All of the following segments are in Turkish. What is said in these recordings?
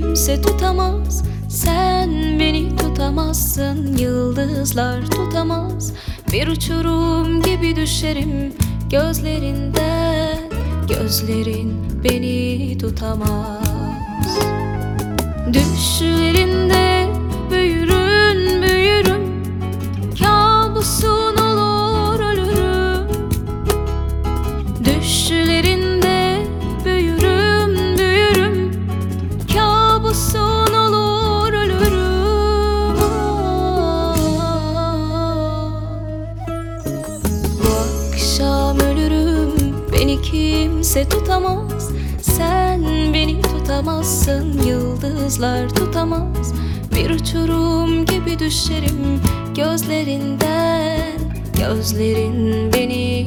kimse tutamaz. Sen beni tutamazsın, yıldızlar tutamaz. Bir uçurum gibi düşerim gözlerinden. Gözlerin beni tutamaz. Düşlerinde büyürüm, büyürüm. Kabusun olur ölürüm. Düşlerinde büyürüm, büyürüm. Kabusun olur ölürüm. Bu akşam ölürüm, beni kimse tutamaz. Sen beni tutamazsın, yıldızlar tutamaz. Bir uçurum gibi düşerim gözlerinden. Gözlerin beni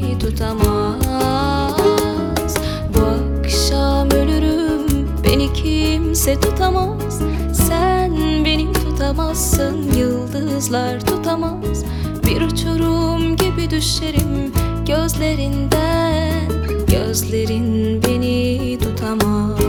tutamaz. Bu akşam ölürüm, beni kimse tutamaz. Sen beni tutamazsın, yıldızlar tutamaz. Bir uçurum gibi düşerim gözlerinden. Gözlerin beni tutamaz.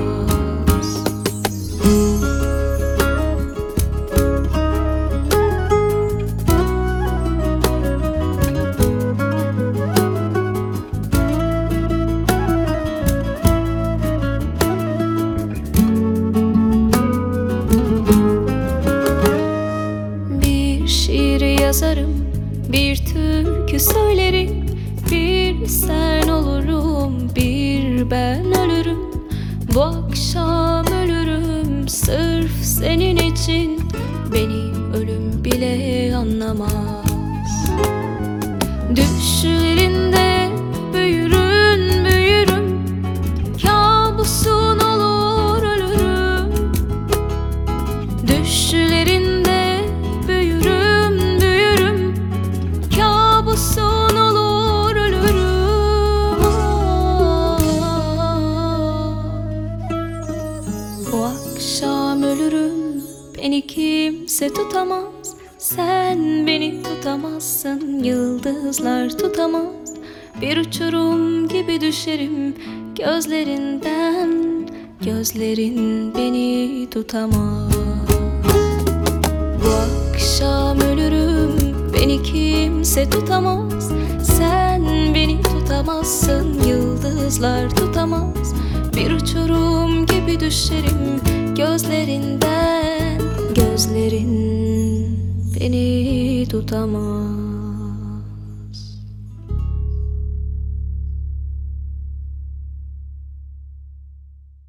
Bir şiir yazarım, bir türkü söylerim. Bir sen olurum, bir ben ölürüm. Bu akşam ölürüm sırf senin için. Beni ölüm bile anlamaz. Düşlerinde büyürüm, büyürüm. Kabusun olur ölürüm. Düşlerinde büyürüm, büyürüm. Kabusun olur ölürüm. Bu akşam ölürüm, beni kimse tutamaz. Sen beni tutamazsın, yıldızlar tutamaz. Bir uçurum gibi düşerim gözlerinden. Gözlerin beni tutamaz. Bu akşam ölürüm, beni kimse tutamaz. Sen beni tutamazsın, yıldızlar tutamaz. Bir uçurum gibi düşerim gözlerinden. Gözlerin beni tutamaz.